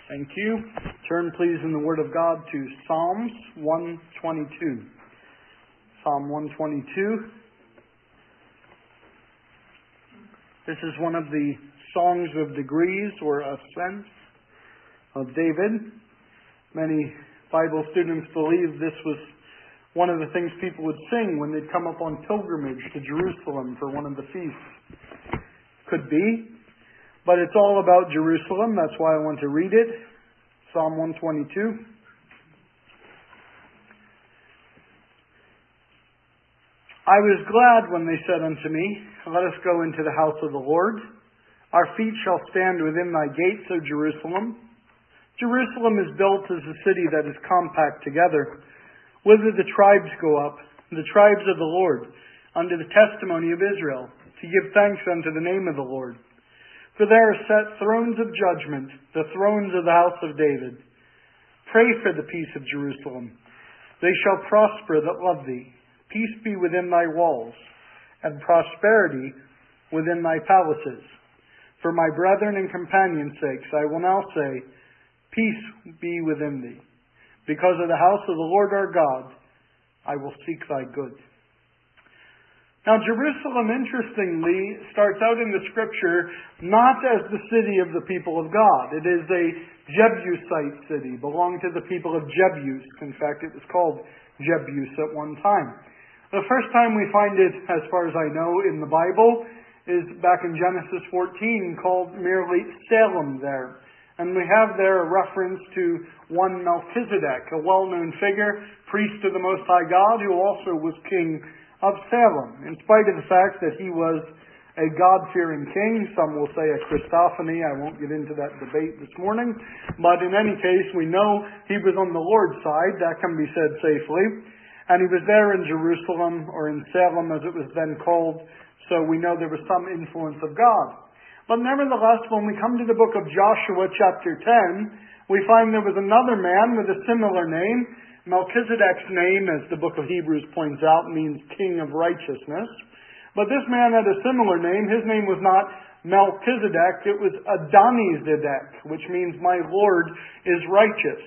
Thank you. Turn, please, in the Word of God to Psalms 122. Psalm 122. This is one of the songs of degrees or ascents of David. Many Bible students believe this was one of the things people would sing when they'd come up on pilgrimage to Jerusalem for one of the feasts. Could be. But it's all about Jerusalem. That's why I want to read it. Psalm 122. I was glad when they said unto me, let us go into the house of the Lord. Our feet shall stand within thy gates, O Jerusalem. Jerusalem is built as a city that is compact together. Whither the tribes go up, the tribes of the Lord, unto the testimony of Israel, to give thanks unto the name of the Lord. For there are set thrones of judgment, the thrones of the house of David. Pray for the peace of Jerusalem. They shall prosper that love thee. Peace be within thy walls, and prosperity within thy palaces. For my brethren and companions' sakes, I will now say, peace be within thee. Because of the house of the Lord our God, I will seek thy good. Now, Jerusalem, interestingly, starts out in the Scripture not as the city of the people of God. It is a Jebusite city, belonging to the people of Jebus. In fact, it was called Jebus at one time. The first time we find it, as far as I know, in the Bible is back in Genesis 14, called merely Salem there. And we have there a reference to one Melchizedek, a well-known figure, priest of the Most High God, who also was king of Salem, in spite of the fact that he was a God-fearing king. Some will say a Christophany. I won't get into that debate this morning. But in any case, we know he was on the Lord's side. That can be said safely. And he was there in Jerusalem, or in Salem as it was then called, so we know there was some influence of God. But nevertheless, when we come to the book of Joshua chapter 10, we find there was another man with a similar name. Melchizedek's name, as the book of Hebrews points out, means king of righteousness. But this man had a similar name. His name was not Melchizedek, it was Adonizedek, which means my Lord is righteous.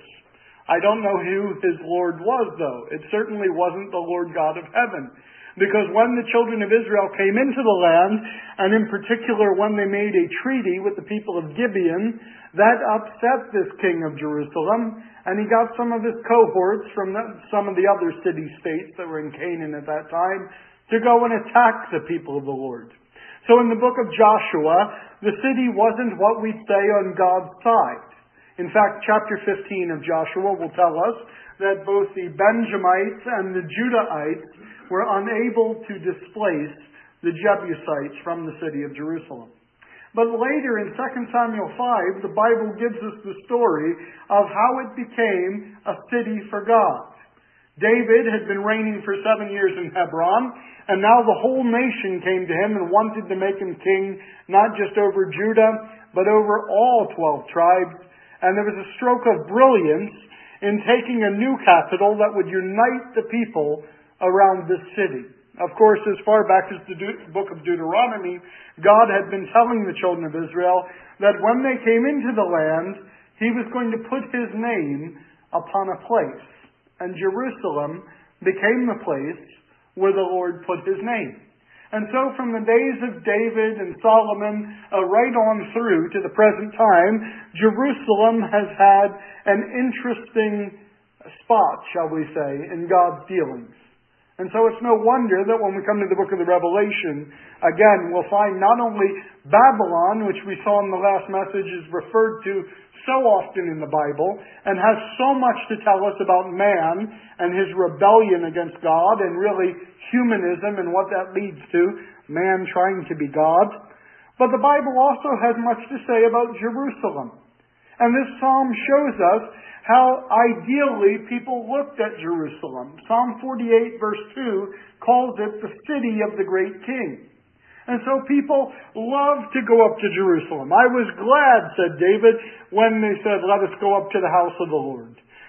I don't know who his Lord was, though. It certainly wasn't the Lord God of heaven. Because when the children of Israel came into the land, and in particular when they made a treaty with the people of Gibeon, that upset this king of Jerusalem, and he got some of his cohorts from some of the other city-states that were in Canaan at that time to go and attack the people of the Lord. So in the book of Joshua, the city wasn't what we'd say on God's side. In fact, chapter 15 of Joshua will tell us that both the Benjamites and the Judahites were unable to displace the Jebusites from the city of Jerusalem. But later in 2 Samuel 5, the Bible gives us the story of how it became a city for God. David had been reigning for 7 years in Hebron, and now the whole nation came to him and wanted to make him king, not just over Judah, but over all 12 tribes. And there was a stroke of brilliance in taking a new capital that would unite the people around this city. Of course, as far back as the book of Deuteronomy, God had been telling the children of Israel that when they came into the land, He was going to put His name upon a place. And Jerusalem became the place where the Lord put His name. And so from the days of David and Solomon right on through to the present time, Jerusalem has had an interesting spot, shall we say, in God's dealings. And so it's no wonder that when we come to the book of the Revelation, again, we'll find not only Babylon, which we saw in the last message is referred to so often in the Bible, and has so much to tell us about man and his rebellion against God, and really humanism and what that leads to, man trying to be God. But the Bible also has much to say about Jerusalem. And this psalm shows us how ideally people looked at Jerusalem. Psalm 48 verse 2 calls it the city of the great king. And so people love to go up to Jerusalem. I was glad, said David, when they said, let us go up to the house of the Lord.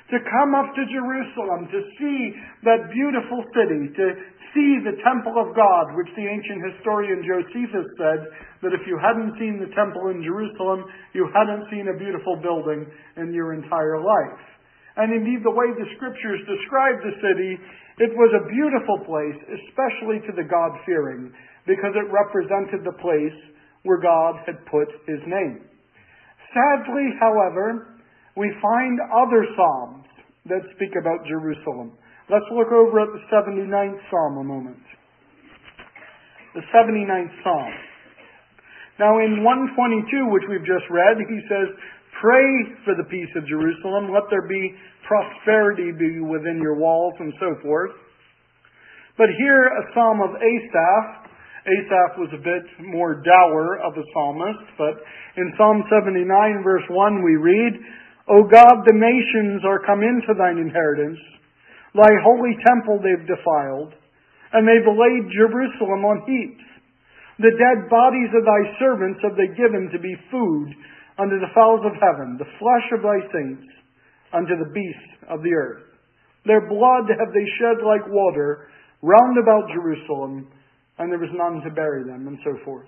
to come up to Jerusalem, to see that beautiful city, to see the temple of God, which the ancient historian Josephus said that if you hadn't seen the temple in Jerusalem, you hadn't seen a beautiful building in your entire life. And indeed, the way the Scriptures describe the city, it was a beautiful place, especially to the God-fearing, because it represented the place where God had put His name. Sadly, however, we find other Psalms that speak about Jerusalem. Let's look over at the 79th Psalm a moment. The 79th Psalm. Now in 122, which we've just read, he says, "Pray for the peace of Jerusalem. Let there be prosperity be within your walls," and so forth. But here, a psalm of Asaph. Asaph was a bit more dour of a psalmist, but in Psalm 79, verse 1, we read, "O God, the nations are come into thine inheritance. Thy holy temple they've defiled, and they've laid Jerusalem on heaps. The dead bodies of thy servants have they given to be food unto the fowls of heaven, the flesh of thy saints unto the beasts of the earth. Their blood have they shed like water round about Jerusalem, and there was none to bury them," and so forth.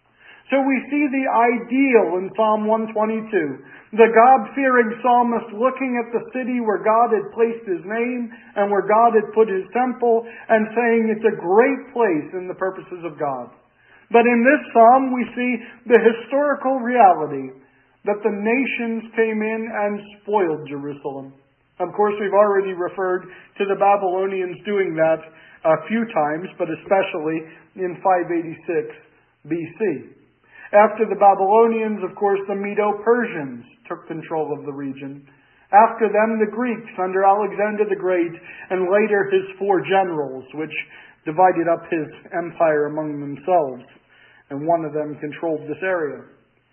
So we see the ideal in Psalm 122. The God-fearing psalmist looking at the city where God had placed His name and where God had put His temple and saying it's a great place in the purposes of God. But in this psalm we see the historical reality that the nations came in and spoiled Jerusalem. Of course, we've already referred to the Babylonians doing that a few times, but especially in 586 BC. After the Babylonians, of course, the Medo-Persians took control of the region. After them, the Greeks under Alexander the Great, and later his 4 generals, which divided up his empire among themselves. And one of them controlled this area.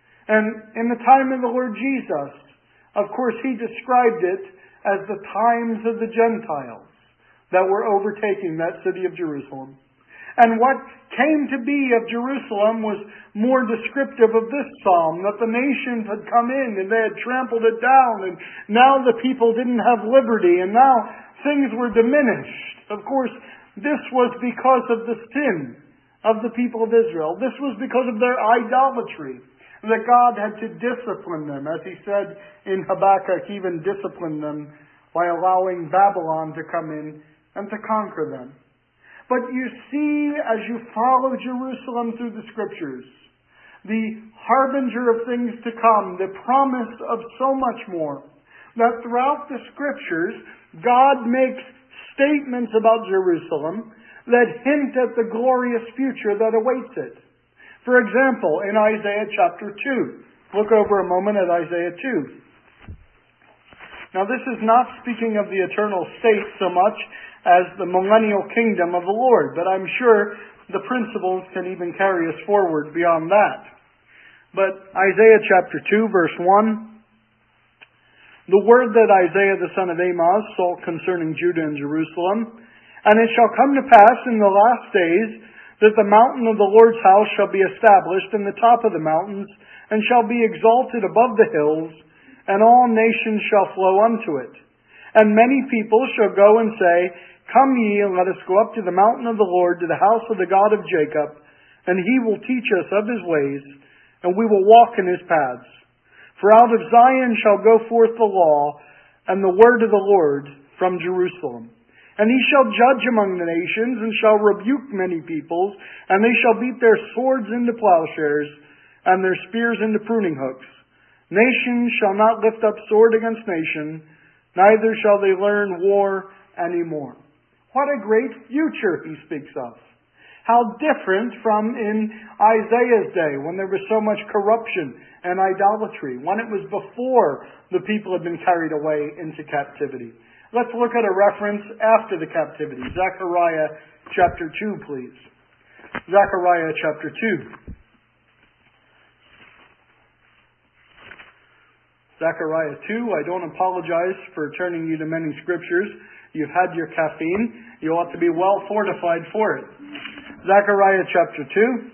And in the time of the Lord Jesus, of course, He described it as the times of the Gentiles that were overtaking that city of Jerusalem. And what came to be of Jerusalem was more descriptive of this psalm, that the nations had come in and they had trampled it down, and now the people didn't have liberty, and now things were diminished. Of course, this was because of the sin of the people of Israel. This was because of their idolatry, that God had to discipline them, as He said in Habakkuk, even discipline them by allowing Babylon to come in and to conquer them. But you see, as you follow Jerusalem through the Scriptures, the harbinger of things to come, the promise of so much more, that throughout the Scriptures, God makes statements about Jerusalem that hint at the glorious future that awaits it. For example, in Isaiah chapter 2. Look over a moment at Isaiah 2. Now this is not speaking of the eternal state so much as the millennial kingdom of the Lord, but I'm sure the principles can even carry us forward beyond that. But Isaiah chapter 2, verse 1, "The word that Isaiah the son of Amoz saw concerning Judah and Jerusalem, and it shall come to pass in the last days that the mountain of the Lord's house shall be established in the top of the mountains, and shall be exalted above the hills, and all nations shall flow unto it. And many people shall go and say, Come ye, and let us go up to the mountain of the Lord, to the house of the God of Jacob, and He will teach us of His ways, and we will walk in His paths. For out of Zion shall go forth the law, and the word of the Lord from Jerusalem. And He shall judge among the nations, and shall rebuke many peoples, and they shall beat their swords into plowshares, and their spears into pruning hooks. Nation shall not lift up sword against nation, neither shall they learn war any more." What a great future He speaks of. How different from in Isaiah's day, when there was so much corruption and idolatry, when it was before the people had been carried away into captivity. Let's look at a reference after the captivity. Zechariah chapter 2, please. Zechariah chapter 2. Zechariah 2, I don't apologize for turning you to many scriptures. You've had your caffeine. You ought to be well fortified for it. Zechariah chapter 2,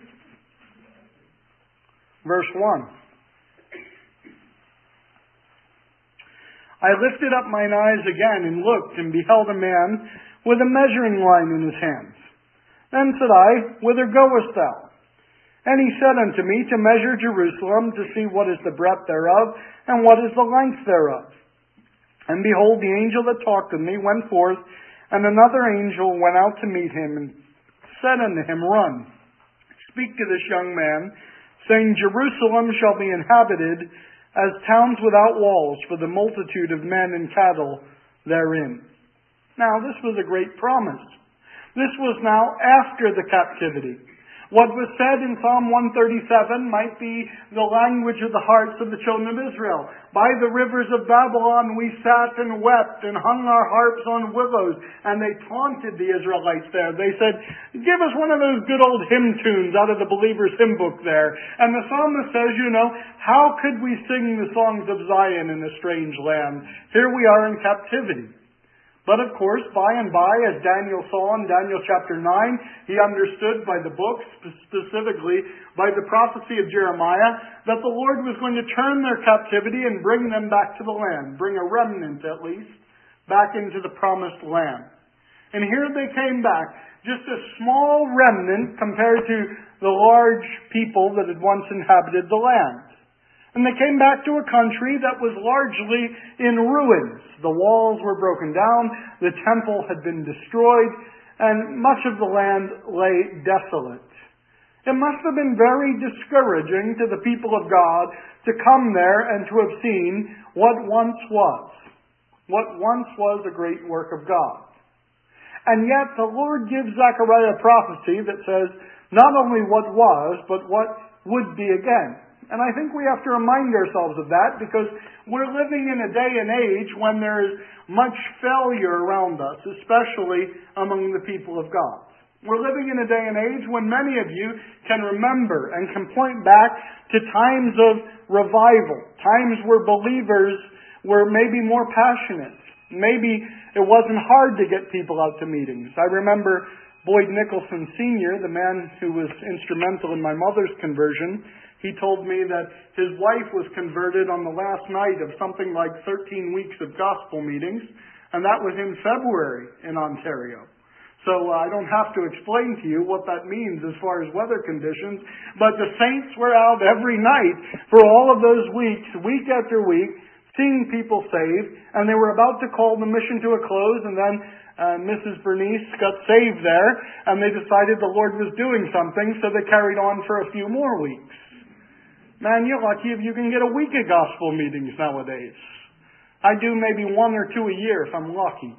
verse 1. I lifted up mine eyes again and looked, and beheld a man with a measuring line in his hand. Then said I, Whither goest thou? And he said unto me, To measure Jerusalem, to see what is the breadth thereof, and what is the length thereof. And behold, the angel that talked with me went forth, and another angel went out to meet him, and said unto him, Run, speak to this young man, saying, Jerusalem shall be inhabited as towns without walls, for the multitude of men and cattle therein. Now, this was a great promise. This was now after the captivity. What was said in Psalm 137 might be the language of the hearts of the children of Israel. By the rivers of Babylon we sat and wept and hung our harps on willows. And they taunted the Israelites there. They said, give us one of those good old hymn tunes out of the Believer's Hymn Book there. And the psalmist says, how could we sing the songs of Zion in a strange land? Here we are in captivity. But of course, by and by, as Daniel saw in Daniel chapter 9, he understood by the book, specifically by the prophecy of Jeremiah, that the Lord was going to turn their captivity and bring them back to the land, bring a remnant at least, back into the promised land. And here they came back, just a small remnant compared to the large people that had once inhabited the land. And they came back to a country that was largely in ruins. The walls were broken down, the temple had been destroyed, and much of the land lay desolate. It must have been very discouraging to the people of God to come there and to have seen what once was a great work of God. And yet the Lord gives Zechariah a prophecy that says not only what was, but what would be again. And I think we have to remind ourselves of that because we're living in a day and age when there is much failure around us, especially among the people of God. We're living in a day and age when many of you can remember and can point back to times of revival, times where believers were maybe more passionate. Maybe it wasn't hard to get people out to meetings. I remember Boyd Nicholson Sr., the man who was instrumental in my mother's conversion. He told me that his wife was converted on the last night of something like 13 weeks of gospel meetings, and that was in February in Ontario. So I don't have to explain to you what that means as far as weather conditions, but the saints were out every night for all of those weeks, week after week, seeing people saved, and they were about to call the mission to a close, and then Mrs. Bernice got saved there, and they decided the Lord was doing something, so they carried on for a few more weeks. Man, you're lucky if you can get a week of gospel meetings nowadays. I do maybe 1 or 2 a year if I'm lucky.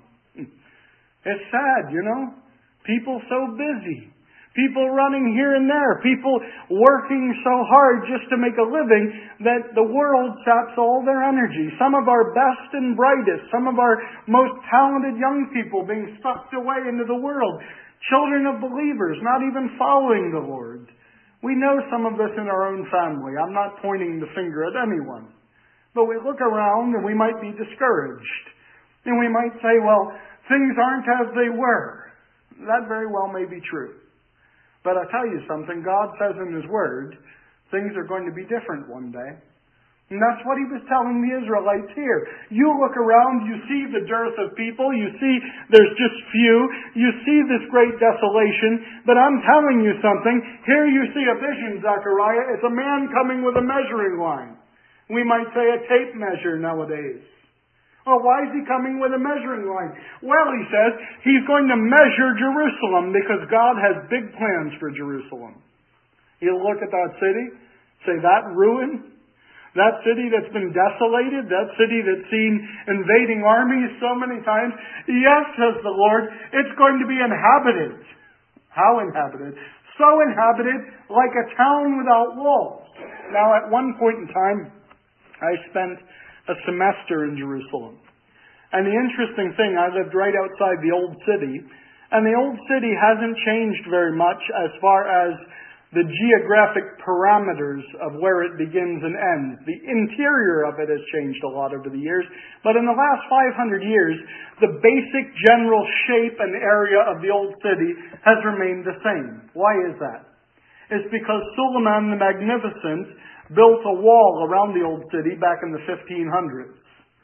It's sad, People so busy. People running here and there. People working so hard just to make a living that the world saps all their energy. Some of our best and brightest, some of our most talented young people being sucked away into the world. Children of believers not even following the Lord. We know some of this in our own family. I'm not pointing the finger at anyone. But we look around and we might be discouraged. And we might say, well, things aren't as they were. That very well may be true. But I'll tell you something. God says in His Word, things are going to be different one day. And that's what He was telling the Israelites here. You look around, you see the dearth of people, you see there's just few, you see this great desolation, but I'm telling you something. Here you see a vision, Zechariah. It's a man coming with a measuring line. We might say a tape measure nowadays. Well, why is he coming with a measuring line? Well, he says, he's going to measure Jerusalem because God has big plans for Jerusalem. He'll look at that city, say, that ruin, that city that's been desolated, that city that's seen invading armies so many times. Yes, says the Lord, it's going to be inhabited. How inhabited? So inhabited like a town without walls. Now, at one point in time, I spent a semester in Jerusalem. And the interesting thing, I lived right outside the old city, and the old city hasn't changed very much as far as the geographic parameters of where it begins and ends. The interior of it has changed a lot over the years, but in the last 500 years, the basic general shape and area of the old city has remained the same. Why is that? It's because Suleiman the Magnificent built a wall around the old city back in the 1500s.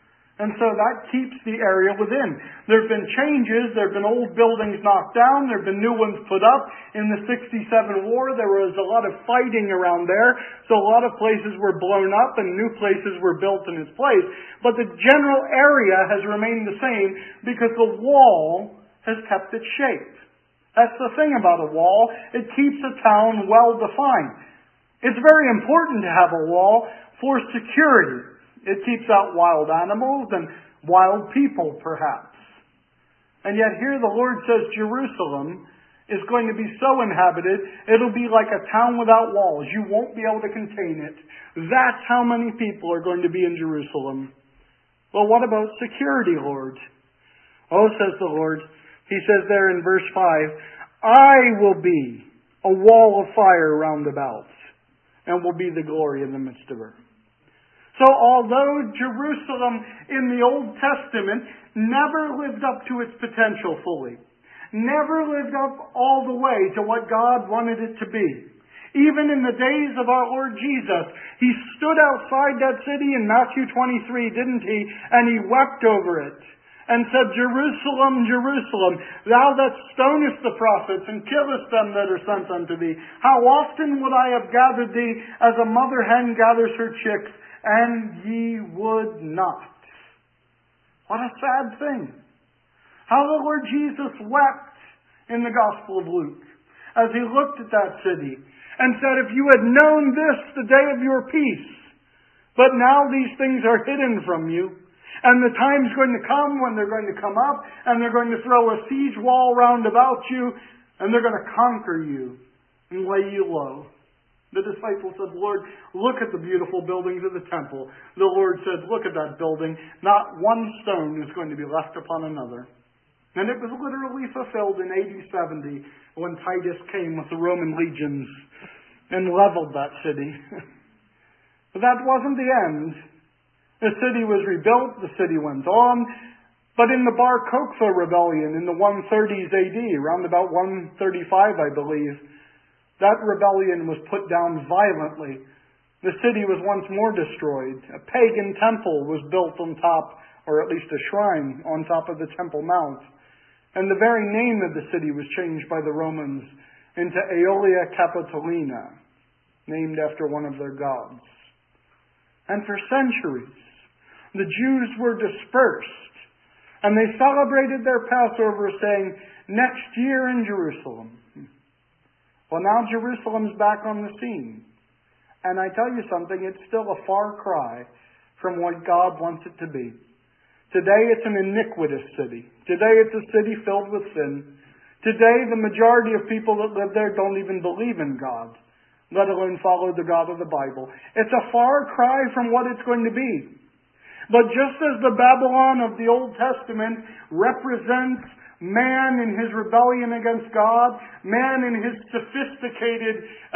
And so that keeps the area within. There have been changes. There have been old buildings knocked down. There have been new ones put up. In the 67 war, there was a lot of fighting around there. So a lot of places were blown up and new places were built in its place. But the general area has remained the same because the wall has kept its shape. That's the thing about a wall. It keeps a town well defined. It's very important to have a wall for security. It keeps out wild animals and wild people, perhaps. And yet here the Lord says Jerusalem is going to be so inhabited, it'll be like a town without walls. You won't be able to contain it. That's how many people are going to be in Jerusalem. Well, what about security, Lord? Oh, says the Lord. He says there in verse 5, I will be a wall of fire round about, and will be the glory in the midst of her. So although Jerusalem in the Old Testament never lived up to its potential fully, never lived up all the way to what God wanted it to be, even in the days of our Lord Jesus, He stood outside that city in Matthew 23, didn't He? And He wept over it and said, Jerusalem, Jerusalem, thou that stonest the prophets and killest them that are sent unto thee, how often would I have gathered thee as a mother hen gathers her chicks, and ye would not. What a sad thing. How the Lord Jesus wept in the Gospel of Luke as He looked at that city and said, if you had known this the day of your peace, but now these things are hidden from you, and the time's going to come when they're going to come up, and they're going to throw a siege wall round about you, and they're going to conquer you and lay you low. The disciples said, Lord, look at the beautiful buildings of the temple. The Lord said, look at that building. Not one stone is going to be left upon another. And it was literally fulfilled in AD 70 when Titus came with the Roman legions and leveled that city. But that wasn't the end. The city was rebuilt. The city went on. But in the Bar Kokhba rebellion in the 130s AD, around about 135, I believe, that rebellion was put down violently. The city was once more destroyed. A pagan temple was built on top, or at least a shrine on top of the Temple Mount. And the very name of the city was changed by the Romans into Aelia Capitolina, named after one of their gods. And for centuries, the Jews were dispersed, and they celebrated their Passover saying, next year in Jerusalem. Well, now Jerusalem's back on the scene. And I tell you something, it's still a far cry from what God wants it to be. Today it's an iniquitous city. Today it's a city filled with sin. Today the majority of people that live there don't even believe in God, let alone follow the God of the Bible. It's a far cry from what it's going to be. But just as the Babylon of the Old Testament represents man in his rebellion against God, man in his sophisticated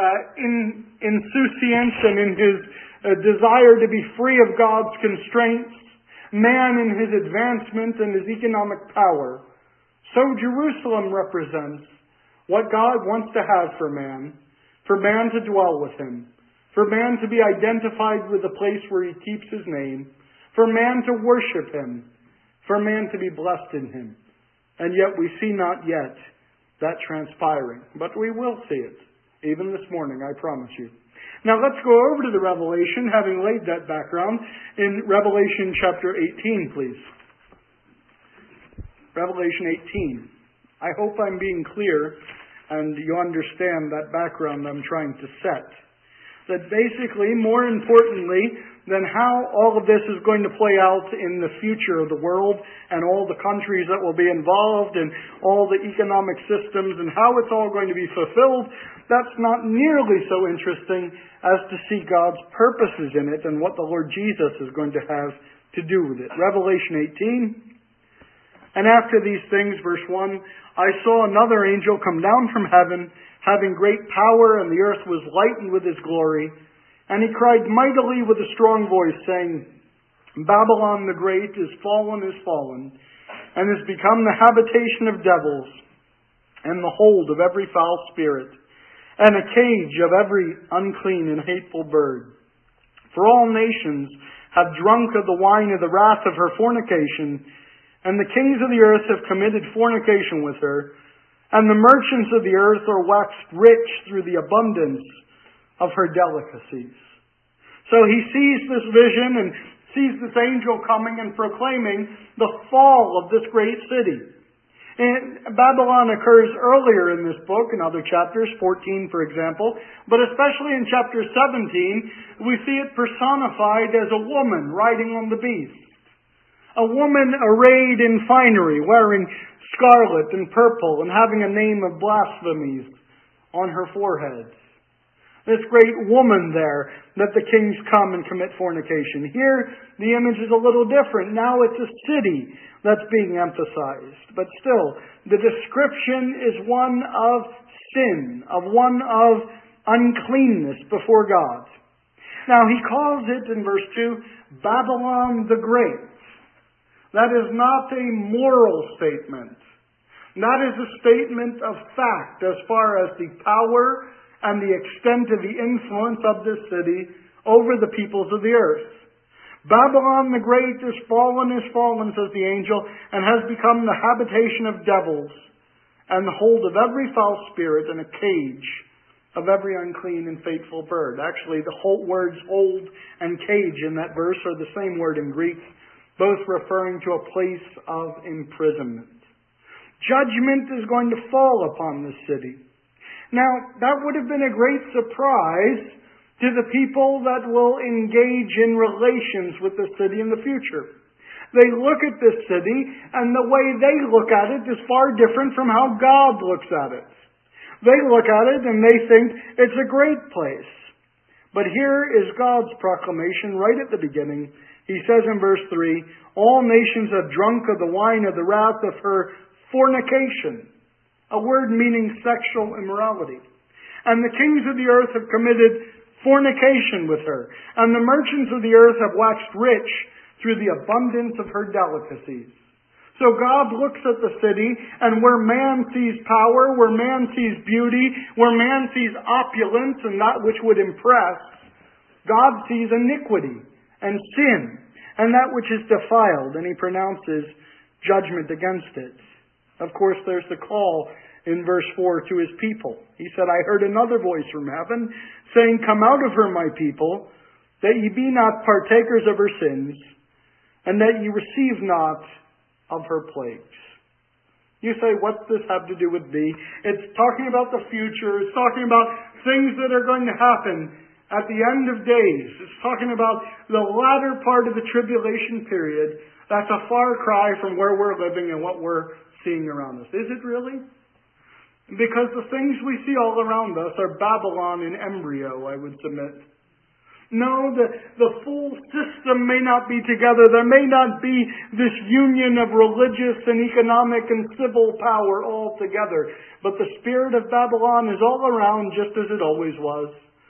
insouciance and in his desire to be free of God's constraints, man in his advancement and his economic power, so Jerusalem represents what God wants to have for man to dwell with Him, for man to be identified with the place where He keeps His name, for man to worship Him, for man to be blessed in Him. And yet we see not yet that transpiring. But we will see it, even this morning, I promise you. Now let's go over to the Revelation, having laid that background, in Revelation chapter 18, please. Revelation 18. I hope I'm being clear and you understand that background I'm trying to set. That basically, more importantly than how all of this is going to play out in the future of the world and all the countries that will be involved and all the economic systems and how it's all going to be fulfilled, that's not nearly so interesting as to see God's purposes in it and what the Lord Jesus is going to have to do with it. Revelation 18. And after these things, verse 1, I saw another angel come down from heaven, having great power, and the earth was lightened with his glory. And he cried mightily with a strong voice, saying, Babylon the Great is fallen, and has become the habitation of devils, and the hold of every foul spirit, and a cage of every unclean and hateful bird. For all nations have drunk of the wine of the wrath of her fornication, and the kings of the earth have committed fornication with her, and the merchants of the earth are waxed rich through the abundance of her delicacies. So he sees this vision and sees this angel coming and proclaiming the fall of this great city. And Babylon occurs earlier in this book, in other chapters, 14 for example, but especially in chapter 17, we see it personified as a woman riding on the beast. A woman arrayed in finery, wearing scarlet and purple, and having a name of blasphemies on her forehead. This great woman there, that the kings come and commit fornication. Here, the image is a little different. Now it's a city that's being emphasized. But still, the description is one of sin, of one of uncleanness before God. Now, he calls it, in verse 2, Babylon the Great. That is not a moral statement. That is a statement of fact as far as the power and the extent of the influence of this city over the peoples of the earth. Babylon the Great is fallen, says the angel, and has become the habitation of devils, and the hold of every foul spirit, and a cage of every unclean and fateful bird. Actually, the whole words hold and cage in that verse are the same word in Greek, both referring to a place of imprisonment. Judgment is going to fall upon this city. Now, that would have been a great surprise to the people that will engage in relations with the city in the future. They look at this city, and the way they look at it is far different from how God looks at it. They look at it and they think it's a great place. But here is God's proclamation right at the beginning. He says in verse 3, all nations have drunk of the wine of the wrath of her fornication. A word meaning sexual immorality. And the kings of the earth have committed fornication with her, and the merchants of the earth have waxed rich through the abundance of her delicacies. So God looks at the city, and where man sees power, where man sees beauty, where man sees opulence and that which would impress, God sees iniquity and sin, and that which is defiled, and He pronounces judgment against it. Of course, there's the call in verse 4 to His people. He said, I heard another voice from heaven saying, come out of her, my people, that ye be not partakers of her sins, and that ye receive not of her plagues. You say, what's this have to do with thee? It's talking about the future. It's talking about things that are going to happen at the end of days. It's talking about the latter part of the tribulation period. That's a far cry from where we're living and what we're seeing around us. Is it really? Because the things we see all around us are Babylon in embryo, I would submit. No, the full system may not be together. There may not be this union of religious and economic and civil power all together. But the spirit of Babylon is all around just as it always was.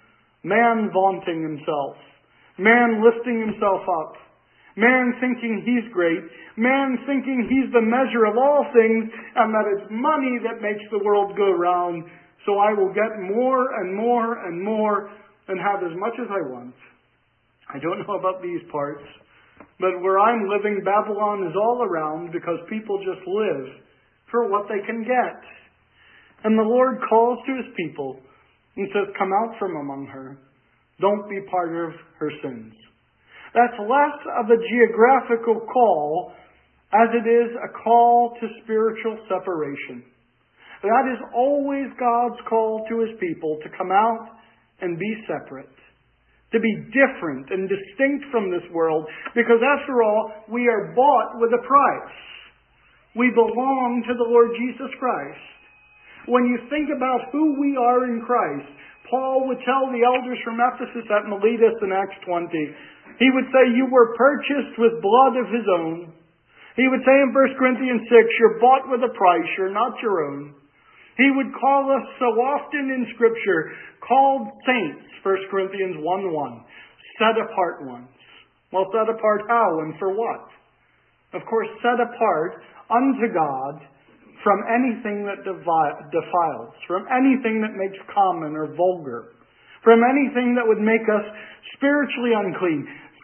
Man vaunting himself. Man lifting himself up. Man thinking he's great. Man thinking he's the measure of all things, and that it's money that makes the world go round. So I will get more and more and more and have as much as I want. I don't know about these parts, but where I'm living, Babylon is all around because people just live for what they can get. And the Lord calls to His people and says, come out from among her. Don't be part of her sins. That's less of a geographical call as it is a call to spiritual separation. That is always God's call to His people, to come out and be separate, to be different and distinct from this world, because after all, we are bought with a price. We belong to the Lord Jesus Christ. When you think about who we are in Christ, Paul would tell the elders from Ephesus at Miletus in Acts 20, he would say, you were purchased with blood of His own. He would say in 1 Corinthians 6, you're bought with a price, you're not your own. He would call us so often in Scripture, called saints, 1 Corinthians 1:1, set apart ones. Well, set apart how and for what? Of course, set apart unto God from anything that defiles, from anything that makes common or vulgar, from anything that would make us spiritually unclean.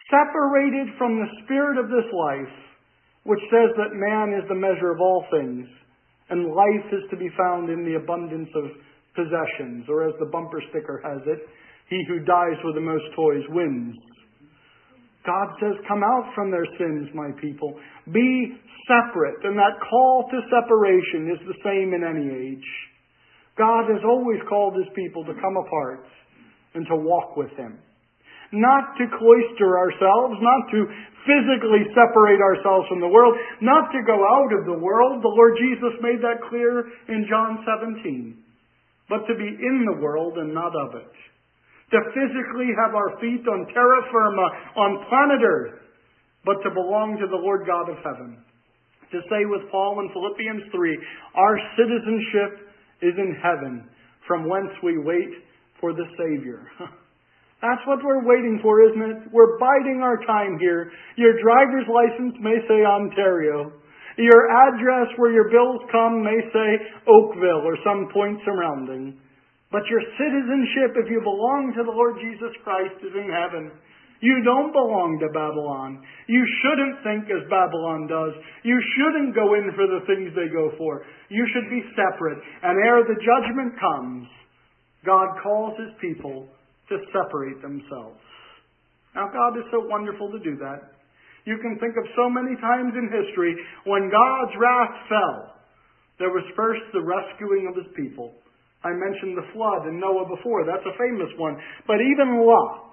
separated from the spirit of this life, which says that man is the measure of all things, and life is to be found in the abundance of possessions, or as the bumper sticker has it, he who dies with the most toys wins. God says, come out from their sins, my people. Be separate. And that call to separation is the same in any age. God has always called His people to come apart and to walk with Him. Not to cloister ourselves, not to physically separate ourselves from the world, not to go out of the world. The Lord Jesus made that clear in John 17. But to be in the world and not of it. To physically have our feet on terra firma, on planet Earth, but to belong to the Lord God of heaven. To say with Paul in Philippians 3, our citizenship is in heaven, from whence we wait for the Savior. That's what we're waiting for, isn't it? We're biding our time here. Your driver's license may say Ontario. Your address where your bills come may say Oakville or some point surrounding. But your citizenship, if you belong to the Lord Jesus Christ, is in heaven. You don't belong to Babylon. You shouldn't think as Babylon does. You shouldn't go in for the things they go for. You should be separate. And ere the judgment comes, God calls His people to separate themselves. Now, God is so wonderful to do that. You can think of so many times in history when God's wrath fell. There was first the rescuing of His people. I mentioned the flood and Noah before. That's a famous one. But even Lot,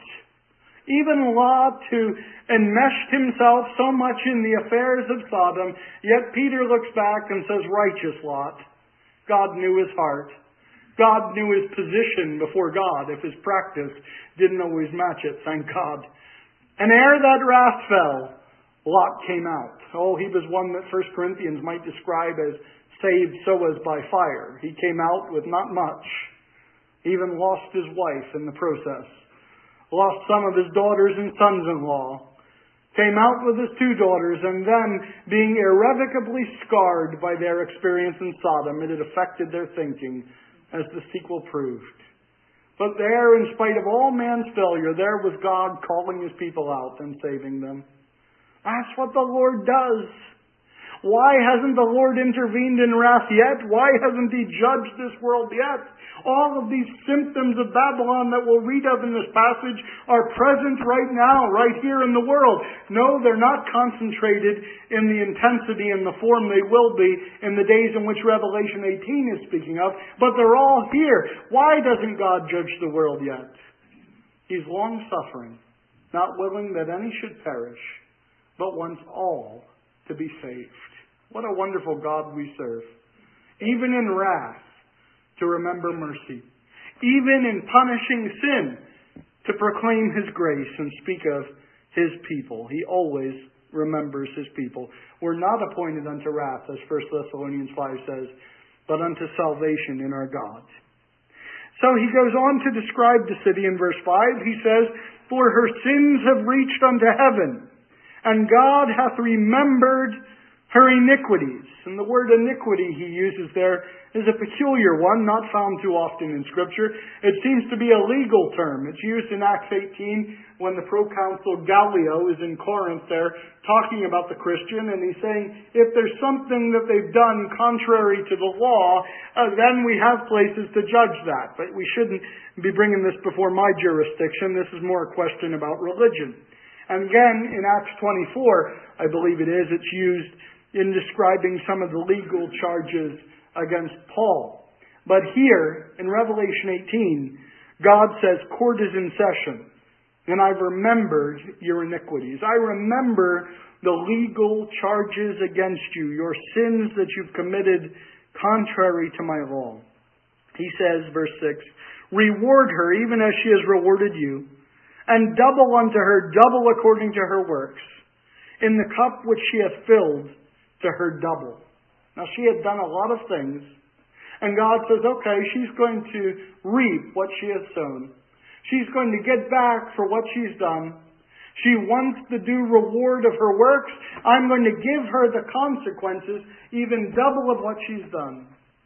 who enmeshed himself so much in the affairs of Sodom, yet Peter looks back and says, righteous Lot. God knew his heart. God knew his position before God, if his practice didn't always match it, thank God. And ere that wrath fell, Lot came out. Oh, he was one that 1 Corinthians might describe as saved so as by fire. He came out with not much. Even lost his wife in the process. Lost some of his daughters and sons-in-law. Came out with his 2 daughters, and then, being irrevocably scarred by their experience in Sodom, it had affected their thinking, as the sequel proved. But there, in spite of all man's failure, there was God calling His people out and saving them. That's what the Lord does. Why hasn't the Lord intervened in wrath yet? Why hasn't He judged this world yet? All of these symptoms of Babylon that we'll read of in this passage are present right now, right here in the world. No, they're not concentrated in the intensity and the form they will be in the days in which Revelation 18 is speaking of, but they're all here. Why doesn't God judge the world yet? He's long-suffering, not willing that any should perish, but wants all to be saved. What a wonderful God we serve. Even in wrath, to remember mercy. Even in punishing sin, to proclaim His grace and speak of His people. He always remembers His people. We're not appointed unto wrath, as 1 Thessalonians 5 says, but unto salvation in our God. So he goes on to describe the city in verse 5. He says, for her sins have reached unto heaven, and God hath remembered her iniquities. And the word iniquity he uses there is a peculiar one, not found too often in Scripture. It seems to be a legal term. It's used in Acts 18 when the proconsul Gallio is in Corinth there talking about the Christian, and he's saying, if there's something that they've done contrary to the law, then we have places to judge that. But we shouldn't be bringing this before my jurisdiction. This is more a question about religion. And again, in Acts 24, I believe it is, it's used in describing some of the legal charges against Paul. But here, in Revelation 18, God says, court is in session, and I've remembered your iniquities. I remember the legal charges against you, your sins that you've committed contrary to my law. He says, verse 6, reward her even as she has rewarded you, and double unto her double according to her works. In the cup which she hath filled, to her double. Now she had done a lot of things, and God says, okay, she's going to reap what she has sown. She's going to get back for what she's done. She wants the due reward of her works. I'm going to give her the consequences, even double of what she's done.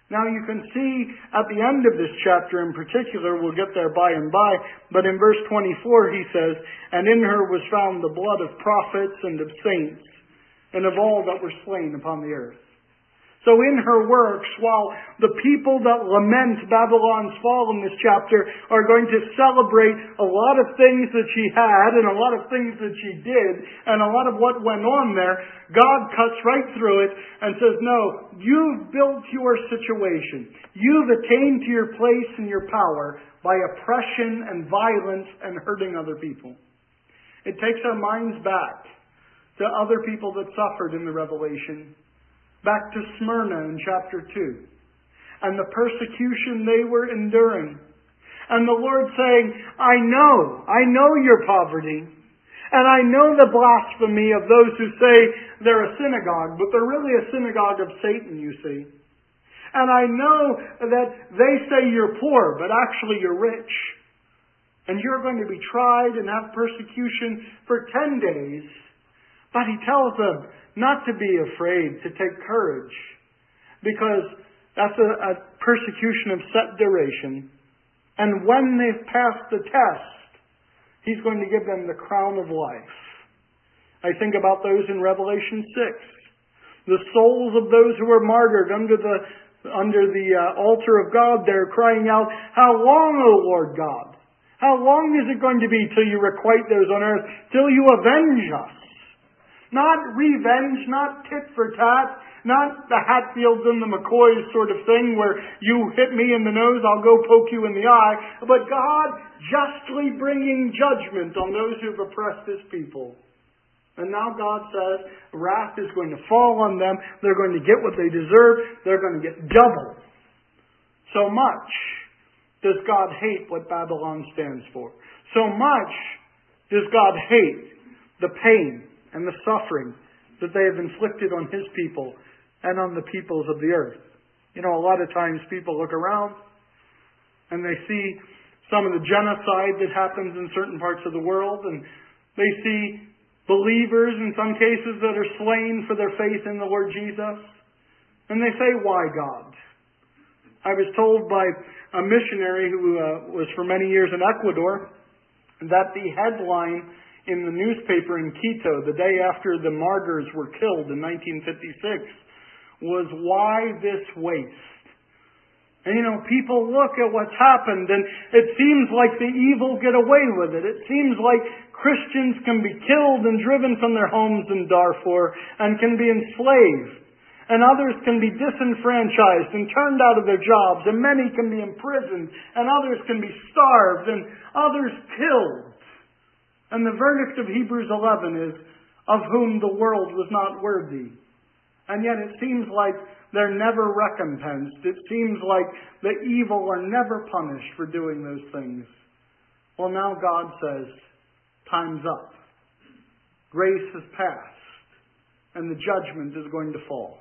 Now you can see at the end of this chapter in particular, we'll get there by and by, but in verse 24 he says, "And in her was found the blood of prophets and of saints, and of all that were slain upon the earth." So in her works, while the people that lament Babylon's fall in this chapter are going to celebrate a lot of things that she had and a lot of things that she did and a lot of what went on there, God cuts right through it and says, no, you've built your situation. You've attained to your place and your power by oppression and violence and hurting other people. It takes our minds back to other people that suffered in the Revelation. Back to Smyrna in chapter 2. And the persecution they were enduring. And the Lord saying, I know your poverty. And I know the blasphemy of those who say they're a synagogue, but they're really a synagogue of Satan, you see. And I know that they say you're poor, but actually you're rich. And you're going to be tried and have persecution for 10 days. But he tells them not to be afraid, to take courage, because that's a persecution of set duration. And when they've passed the test, he's going to give them the crown of life. I think about those in Revelation 6. The souls of those who were martyred under the altar of God there, crying out, "How long, O Lord God? How long is it going to be till you requite those on earth, till you avenge us?" Not revenge, not tit for tat, not the Hatfields and the McCoys sort of thing where you hit me in the nose, I'll go poke you in the eye. But God justly bringing judgment on those who've oppressed His people. And now God says wrath is going to fall on them. They're going to get what they deserve. They're going to get double. So much does God hate what Babylon stands for. So much does God hate the pain and the suffering that they have inflicted on His people and on the peoples of the earth. You know, a lot of times people look around and they see some of the genocide that happens in certain parts of the world, and they see believers in some cases that are slain for their faith in the Lord Jesus. And they say, why God? I was told by a missionary who was for many years in Ecuador that the headline in the newspaper in Quito, the day after the martyrs were killed in 1956, was "Why this waste?" And people look at what's happened and it seems like the evil get away with it. It seems like Christians can be killed and driven from their homes in Darfur and can be enslaved. And others can be disenfranchised and turned out of their jobs. And many can be imprisoned. And others can be starved. And others killed. And the verdict of Hebrews 11 is, of whom the world was not worthy. And yet it seems like they're never recompensed. It seems like the evil are never punished for doing those things. Well, now God says, time's up. Grace has passed. And the judgment is going to fall.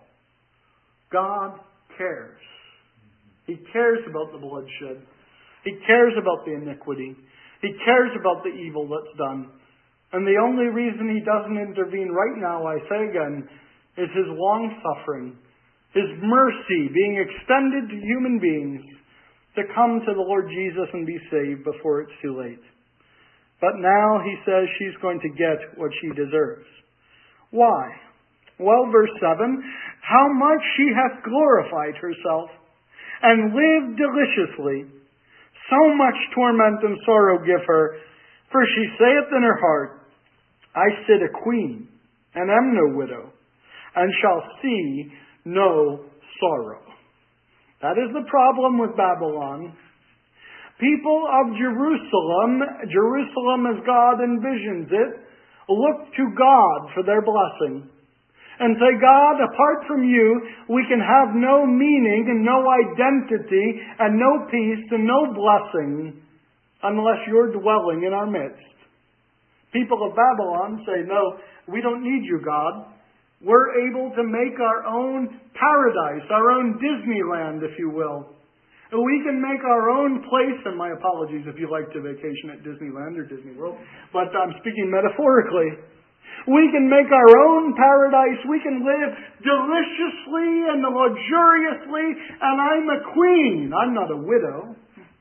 God cares. He cares about the bloodshed. He cares about the iniquity. He cares about the evil that's done. And the only reason He doesn't intervene right now, I say again, is His long-suffering, His mercy being extended to human beings to come to the Lord Jesus and be saved before it's too late. But now He says she's going to get what she deserves. Why? Well, verse 7, how much she hath glorified herself and lived deliciously, so much torment and sorrow give her, for she saith in her heart, I sit a queen, and am no widow, and shall see no sorrow. That is the problem with Babylon. People of Jerusalem as God envisions it, look to God for their blessing. And say, God, apart from you, we can have no meaning and no identity and no peace and no blessing unless you're dwelling in our midst. People of Babylon say, no, we don't need you, God. We're able to make our own paradise, our own Disneyland, if you will. And we can make our own place, and my apologies if you like to vacation at Disneyland or Disney World, but I'm speaking metaphorically. We can make our own paradise. We can live deliciously and luxuriously. And I'm a queen. I'm not a widow.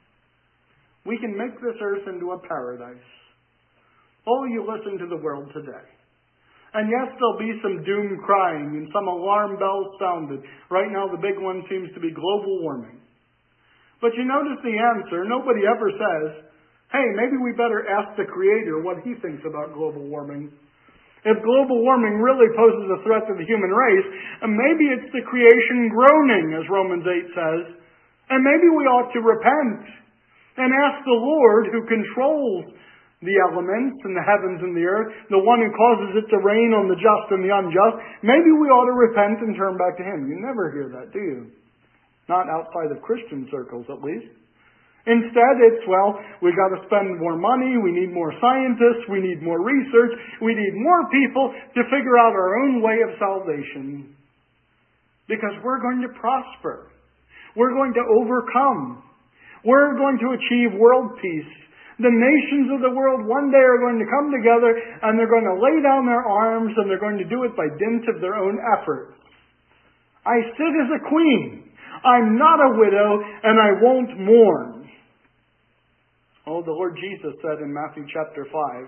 We can make this earth into a paradise. Oh, you listen to the world today. And yes, there'll be some doom crying and some alarm bells sounded. Right now, the big one seems to be global warming. But you notice the answer. Nobody ever says, hey, maybe we better ask the Creator what He thinks about global warming. If global warming really poses a threat to the human race, maybe it's the creation groaning, as Romans 8 says. And maybe we ought to repent and ask the Lord, who controls the elements and the heavens and the earth, the one who causes it to rain on the just and the unjust, maybe we ought to repent and turn back to Him. You never hear that, do you? Not outside of Christian circles, at least. Instead, it's, well, we've got to spend more money, we need more scientists, we need more research, we need more people to figure out our own way of salvation. Because we're going to prosper. We're going to overcome. We're going to achieve world peace. The nations of the world one day are going to come together and they're going to lay down their arms and they're going to do it by dint of their own efforts. I sit as a queen. I'm not a widow and I won't mourn. Oh, the Lord Jesus said in Matthew chapter 5,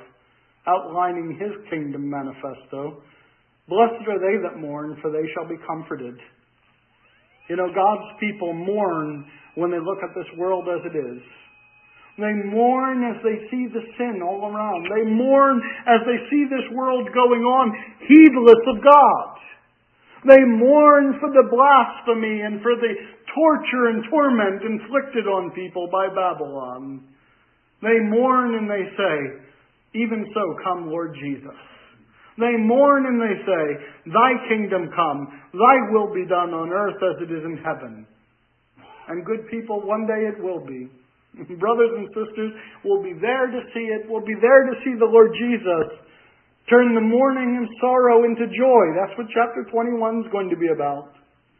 outlining His kingdom manifesto, blessed are they that mourn, for they shall be comforted. You know, God's people mourn when they look at this world as it is. They mourn as they see the sin all around. They mourn as they see this world going on, heedless of God. They mourn for the blasphemy and for the torture and torment inflicted on people by Babylon. They mourn and they say, even so, come Lord Jesus. They mourn and they say, Thy kingdom come, Thy will be done on earth as it is in heaven. And good people, one day it will be. Brothers and sisters, we'll be there to see it. We'll be there to see the Lord Jesus turn the mourning and sorrow into joy. That's what chapter 21 is going to be about.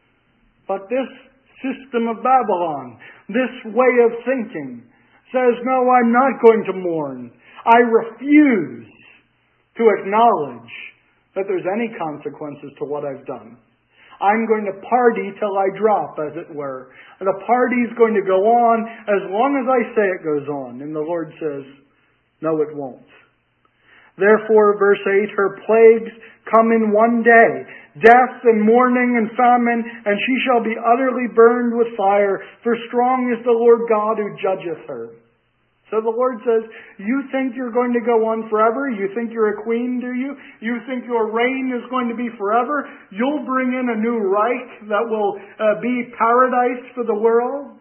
But this system of Babylon, this way of thinking, says, no, I'm not going to mourn. I refuse to acknowledge that there's any consequences to what I've done. I'm going to party till I drop, as it were. And the party's going to go on as long as I say it goes on. And the Lord says, no, it won't. Therefore, verse 8, her plagues come in one day, death and mourning and famine, and she shall be utterly burned with fire, for strong is the Lord God who judgeth her. So the Lord says, you think you're going to go on forever? You think you're a queen, do you? You think your reign is going to be forever? You'll bring in a new Reich that will be paradise for the world?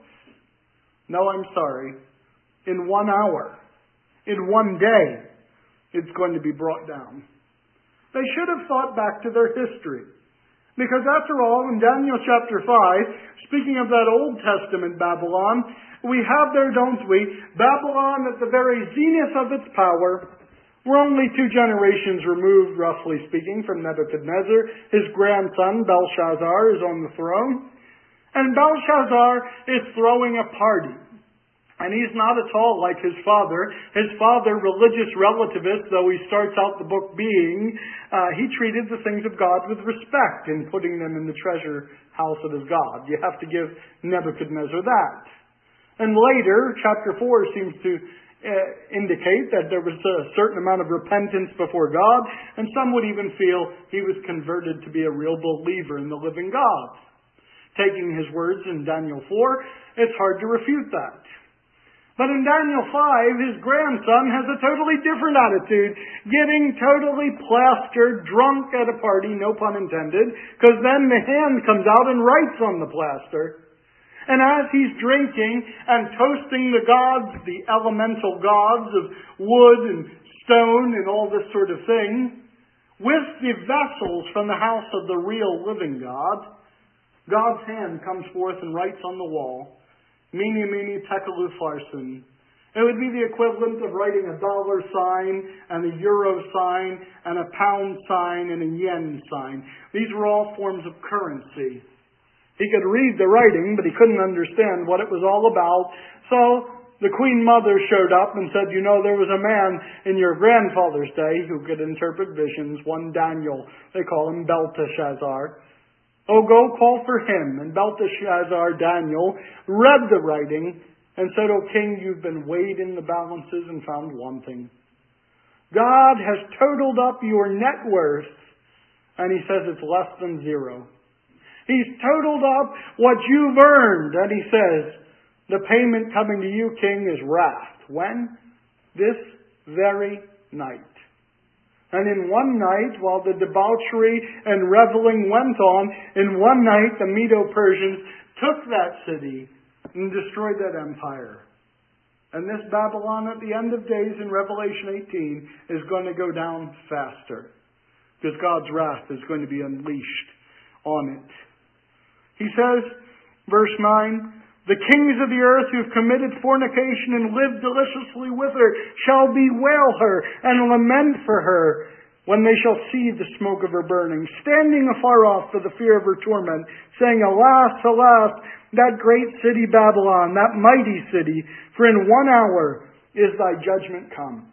No, I'm sorry. In 1 hour, in 1 day, it's going to be brought down. They should have thought back to their history. Because after all, in Daniel chapter 5, speaking of that Old Testament Babylon, we have there, don't we, Babylon at the very zenith of its power. We're only 2 generations removed, roughly speaking, from Nebuchadnezzar. His grandson, Belshazzar, is on the throne. And Belshazzar is throwing a party. And he's not at all like his father. His father, religious relativist, though he starts out the book being, he treated the things of God with respect in putting them in the treasure house of his God. You have to give Nebuchadnezzar that. And later, chapter 4 seems to indicate that there was a certain amount of repentance before God, and some would even feel he was converted to be a real believer in the living God. Taking his words in Daniel 4, it's hard to refute that. But in Daniel 5, his grandson has a totally different attitude, getting totally plastered, drunk at a party, no pun intended, because then the hand comes out and writes on the plaster. And as he's drinking and toasting the gods, the elemental gods of wood and stone and all this sort of thing, with the vessels from the house of the real living God, God's hand comes forth and writes on the wall, Mene, mene, tekel upharsin. It would be the equivalent of writing a dollar sign and a euro sign and a pound sign and a yen sign. These were all forms of currency. He could read the writing, but he couldn't understand what it was all about. So the Queen Mother showed up and said, there was a man in your grandfather's day who could interpret visions, one Daniel. They call him Belteshazzar. Oh, go call for him. And Belteshazzar, Daniel, read the writing and said, O king, you've been weighed in the balances and found wanting. God has totaled up your net worth, and he says it's less than zero. He's totaled up what you've earned, and he says, the payment coming to you, king, is wrath. When? This very night. And in one night, while the debauchery and reveling went on, in one night the Medo-Persians took that city and destroyed that empire. And this Babylon at the end of days in Revelation 18 is going to go down faster, because God's wrath is going to be unleashed on it. He says, verse 9, the kings of the earth who have committed fornication and lived deliciously with her shall bewail her and lament for her when they shall see the smoke of her burning, standing afar off for the fear of her torment, saying, Alas, alas, that great city Babylon, that mighty city, for in 1 hour is thy judgment come.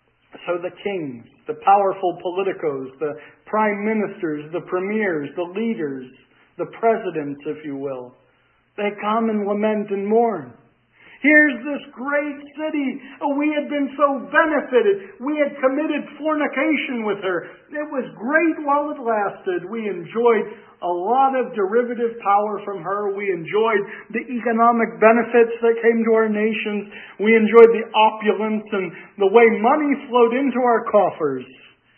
So the kings, the powerful politicos, the prime ministers, the premiers, the leaders, the presidents, if you will, they come and lament and mourn. Here's this great city. We had been so benefited. We had committed fornication with her. It was great while it lasted. We enjoyed a lot of derivative power from her. We enjoyed the economic benefits that came to our nations. We enjoyed the opulence and the way money flowed into our coffers.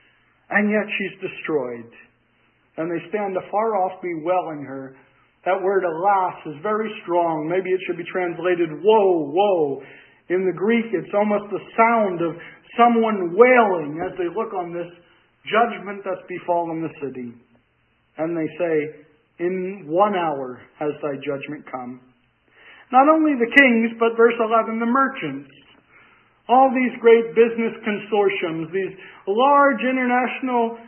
And yet she's destroyed. And they stand afar off bewailing her. That word alas is very strong. Maybe it should be translated woe, woe. In the Greek, it's almost the sound of someone wailing as they look on this judgment that's befallen the city. And they say, in 1 hour has thy judgment come. Not only the kings, but verse 11, the merchants. All these great business consortiums, these large international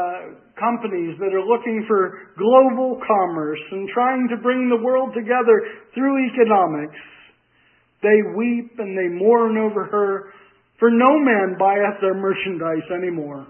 companies that are looking for global commerce and trying to bring the world together through economics. They weep and they mourn over her, for no man buyeth their merchandise anymore.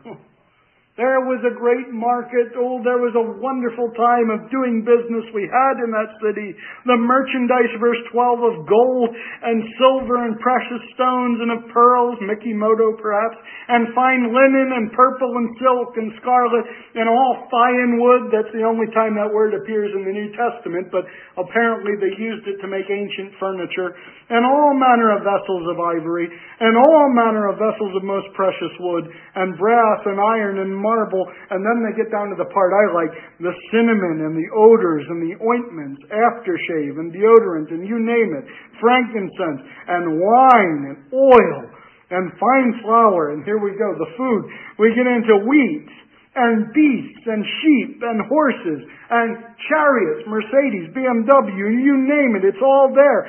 There was a great market. Oh, there was a wonderful time of doing business we had in that city. The merchandise, verse 12, of gold and silver and precious stones and of pearls, Mikimoto perhaps, and fine linen and purple and silk and scarlet and all fine wood. That's the only time that word appears in the New Testament, but apparently they used it to make ancient furniture. And all manner of vessels of ivory and all manner of vessels of most precious wood and brass and iron and marble. And then they get down to the part I like, the cinnamon and the odors and the ointments, aftershave and deodorant and you name it, frankincense and wine and oil and fine flour. And here we go, the food. We get into wheat and beasts and sheep and horses and chariots, Mercedes, BMW, you name it, it's all there.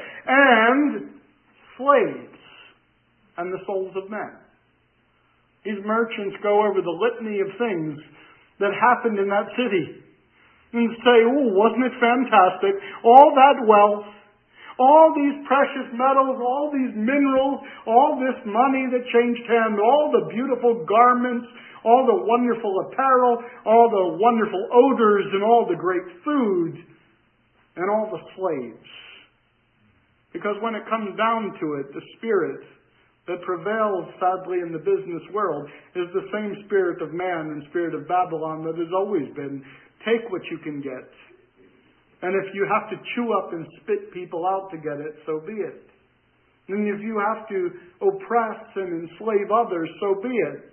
And slaves and the souls of men. These merchants go over the litany of things that happened in that city and say, oh, wasn't it fantastic? All that wealth, all these precious metals, all these minerals, all this money that changed hands, all the beautiful garments, all the wonderful apparel, all the wonderful odors, and all the great food, and all the slaves. Because when it comes down to it, the spirit that prevails, sadly, in the business world is the same spirit of man and spirit of Babylon that has always been. Take what you can get. And if you have to chew up and spit people out to get it, so be it. And if you have to oppress and enslave others, so be it.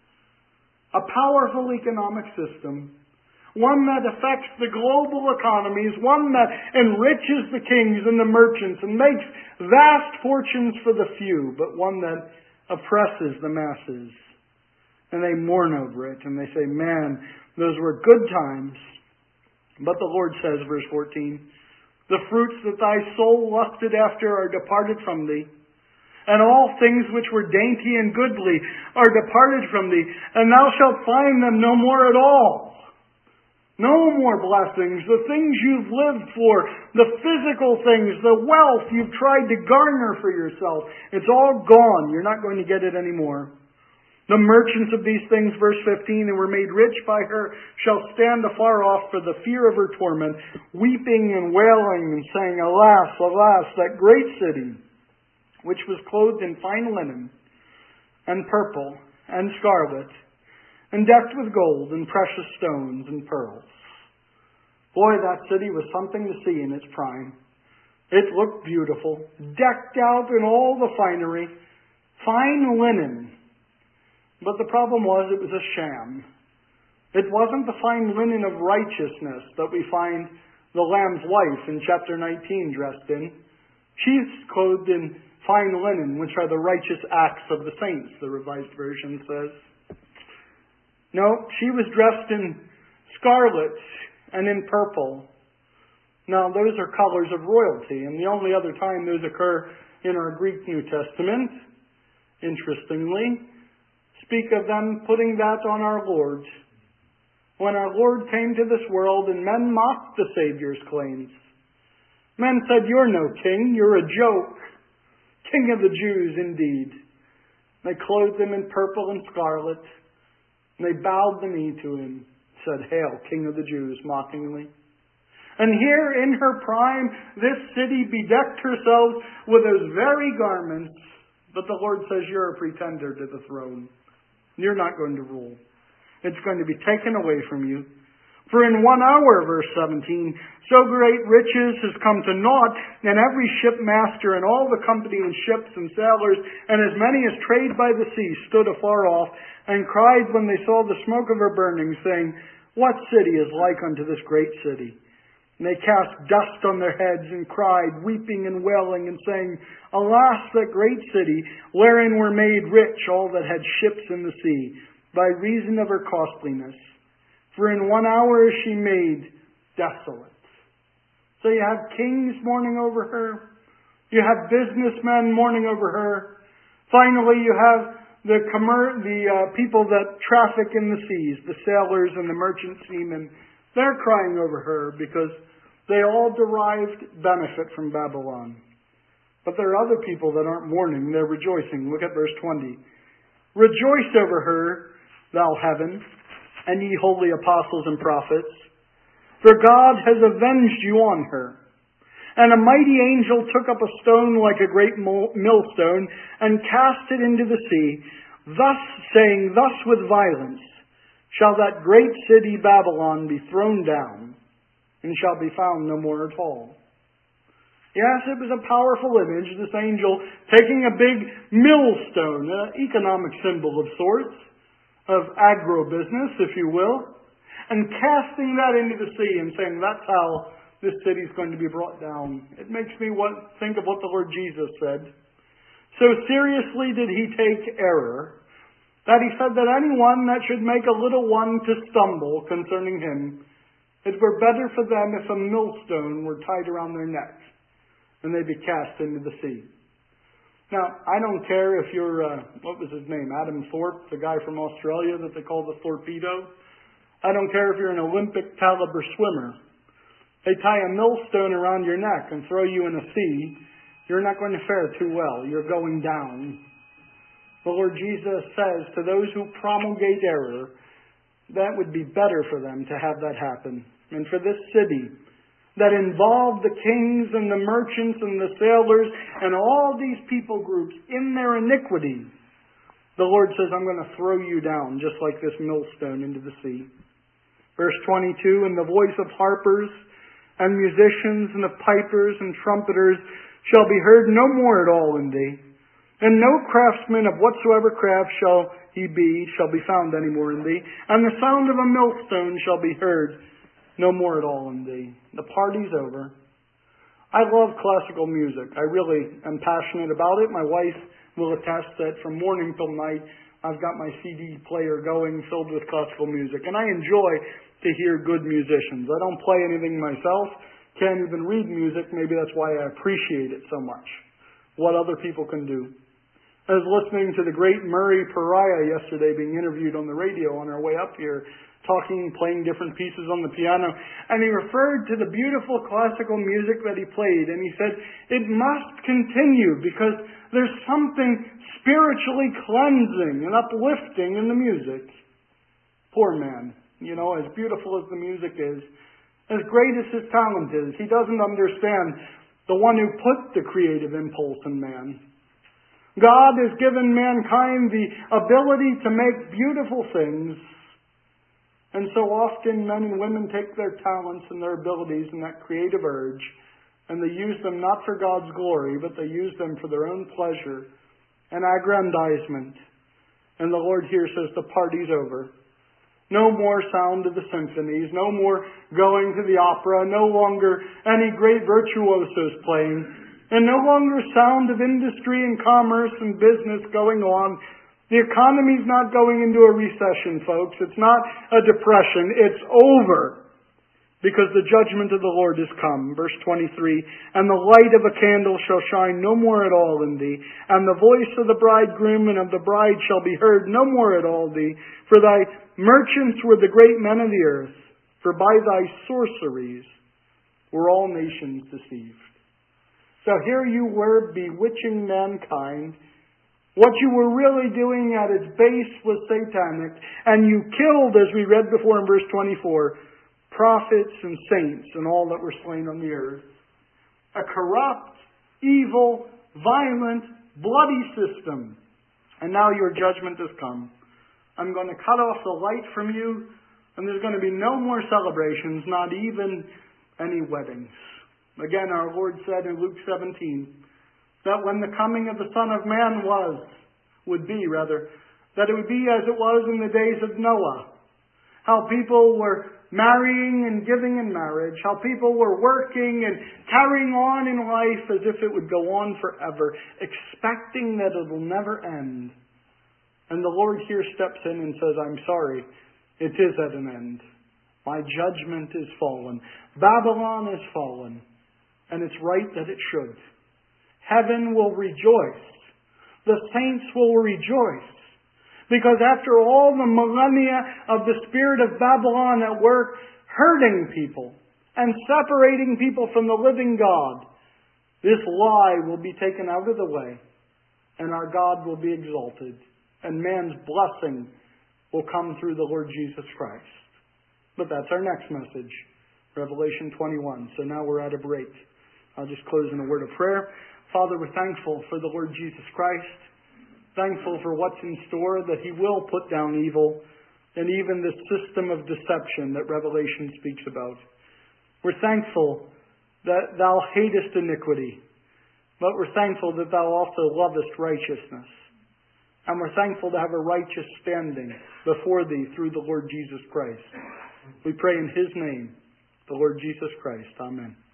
A powerful economic system, one that affects the global economies, one that enriches the kings and the merchants and makes vast fortunes for the few, but one that oppresses the masses. And they mourn over it, and they say, man, those were good times. But the Lord says, verse 14, the fruits that thy soul lusted after are departed from thee. And all things which were dainty and goodly are departed from thee, and thou shalt find them no more at all. No more blessings. The things you've lived for, the physical things, the wealth you've tried to garner for yourself, it's all gone. You're not going to get it anymore. The merchants of these things, verse 15, who were made rich by her, shall stand afar off for the fear of her torment, weeping and wailing and saying, Alas, alas, that great city, which was clothed in fine linen and purple and scarlet, and decked with gold and precious stones and pearls. Boy, that city was something to see in its prime. It looked beautiful, decked out in all the finery, fine linen. But the problem was it was a sham. It wasn't the fine linen of righteousness that we find the Lamb's wife in chapter 19 dressed in. She's clothed in fine linen, which are the righteous acts of the saints, the Revised Version says. No, she was dressed in scarlet and in purple. Now, those are colors of royalty, and the only other time those occur in our Greek New Testament, interestingly, speak of them putting that on our Lord. When our Lord came to this world and men mocked the Savior's claims. Men said, You're no king, you're a joke. King of the Jews, indeed. They clothed him in purple and scarlet, and they bowed the knee to him, said, Hail, King of the Jews, mockingly. And here in her prime, this city bedecked herself with those very garments, but the Lord says, You're a pretender to the throne. You're not going to rule. It's going to be taken away from you. For in 1 hour, verse 17, so great riches has come to naught, and every shipmaster and all the company and ships and sailors, and as many as trade by the sea, stood afar off, and cried when they saw the smoke of her burning, saying, What city is like unto this great city? And they cast dust on their heads and cried, weeping and wailing and saying, Alas, that great city, wherein were made rich all that had ships in the sea, by reason of her costliness. For in 1 hour is she made desolate. So you have kings mourning over her. You have businessmen mourning over her. Finally, you have the people that traffic in the seas, the sailors and the merchant seamen. They're crying over her because they all derived benefit from Babylon. But there are other people that aren't mourning, they're rejoicing. Look at verse 20. Rejoice over her, thou heaven, and ye holy apostles and prophets, for God has avenged you on her. And a mighty angel took up a stone like a great millstone, and cast it into the sea, thus saying, Thus with violence shall that great city Babylon be thrown down, and shall be found no more at all. Yes, it was a powerful image, this angel taking a big millstone, an economic symbol of sorts, of agro-business, if you will, and casting that into the sea and saying, that's how this city is going to be brought down. It makes me think of what the Lord Jesus said. So seriously did he take error, that he said that anyone that should make a little one to stumble concerning him, it were better for them if a millstone were tied around their neck and they be cast into the sea. Now, I don't care if you're, what was his name, Adam Thorpe, the guy from Australia that they call the torpedo. I don't care if you're an Olympic caliber swimmer. They tie a millstone around your neck and throw you in a sea, you're not going to fare too well. You're going down. The Lord Jesus says to those who promulgate error, that would be better for them to have that happen. And for this city that involved the kings and the merchants and the sailors and all these people groups in their iniquity, the Lord says, I'm going to throw you down just like this millstone into the sea. Verse 22, And the voice of harpers and musicians and of pipers and trumpeters shall be heard no more at all in thee. And no craftsman of whatsoever craft shall he shall be found any more in thee. And the sound of a millstone shall be heard no more at all in thee. The party's over. I love classical music. I really am passionate about it. My wife will attest that from morning till night, I've got my CD player going filled with classical music. And I enjoy to hear good musicians. I don't play anything myself. Can't even read music. Maybe that's why I appreciate it so much. What other people can do. I was listening to the great Murray Pariah yesterday being interviewed on the radio on our way up here, playing different pieces on the piano. And he referred to the beautiful classical music that he played. And he said, it must continue because there's something spiritually cleansing and uplifting in the music. Poor man. As beautiful as the music is, as great as his talent is, he doesn't understand the one who put the creative impulse in man. God has given mankind the ability to make beautiful things. And so often men and women take their talents and their abilities and that creative urge, and they use them not for God's glory, but they use them for their own pleasure and aggrandizement. And the Lord here says the party's over. No more sound of the symphonies, no more going to the opera, no longer any great virtuosos playing, and no longer sound of industry and commerce and business going on. The economy's not going into a recession, folks. It's not a depression. It's over. Because the judgment of the Lord is come. Verse 23, and the light of a candle shall shine no more at all in thee, and the voice of the bridegroom and of the bride shall be heard no more at all thee. For thy merchants were the great men of the earth, for by thy sorceries were all nations deceived. So here you were bewitching mankind. What you were really doing at its base was satanic. And you killed, as we read before in verse 24, prophets and saints and all that were slain on the earth. A corrupt, evil, violent, bloody system. And now your judgment has come. I'm going to cut off the light from you, and there's going to be no more celebrations, not even any weddings. Again, our Lord said in Luke 17, that when the coming of the Son of Man would be, that it would be as it was in the days of Noah. How people were marrying and giving in marriage. How people were working and carrying on in life as if it would go on forever, expecting that it will never end. And the Lord here steps in and says, I'm sorry, it is at an end. My judgment is fallen. Babylon is fallen. And it's right that it should. Heaven will rejoice. The saints will rejoice. Because after all the millennia of the spirit of Babylon at work, hurting people and separating people from the living God, this lie will be taken out of the way, and our God will be exalted, and man's blessing will come through the Lord Jesus Christ. But that's our next message, Revelation 21. So now we're at a break. I'll just close in a word of prayer. Father, we're thankful for the Lord Jesus Christ. Thankful for what's in store, that He will put down evil, and even the system of deception that Revelation speaks about. We're thankful that Thou hatest iniquity, but we're thankful that Thou also lovest righteousness. And we're thankful to have a righteous standing before Thee through the Lord Jesus Christ. We pray in His name, the Lord Jesus Christ. Amen.